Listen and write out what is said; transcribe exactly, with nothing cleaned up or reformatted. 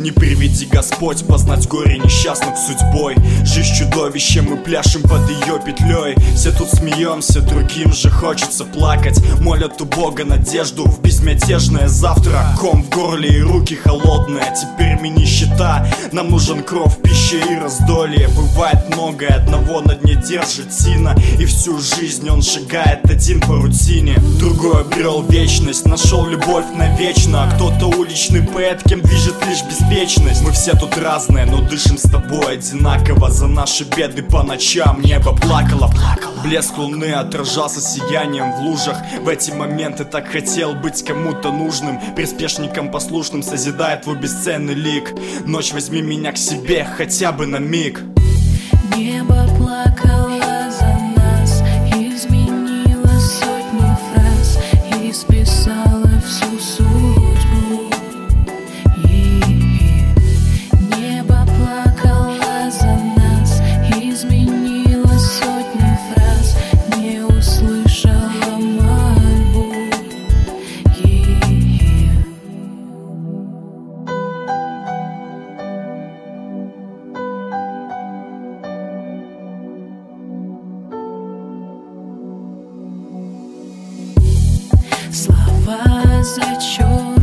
Не приведи Господь познать горе несчастных судьбой. Жизнь чудовище, мы пляшем под ее петлей. Все тут смеемся, другим же хочется плакать. Молят у Бога надежду в безмятежное завтра. Ком в горле и руки холодные, теперь мы нищета. Нам нужен кров, пища и раздолье. Бывает многое, одного на дне держит сина, и всю жизнь он шагает один по рутине. Другой обрел вечность, нашел любовь навечно. А кто-то уличный поэт, кем движет лишь беспечность. Мы все тут разные, но дышим с тобой одинаково. За наши беды по ночам небо плакало, плакало. Блеск луны отражался сиянием в лужах. В эти моменты так хотел быть кому-то нужным, приспешником послушным, созидая твой бесценный лик. Ночь, возьми меня к себе хотя бы на миг. Небо плакало за нас, изменило сотни фраз и списало всю судьбу. И небо плакало за нас, изменило сотни фраз, не услышала мольбу. И слова зачем?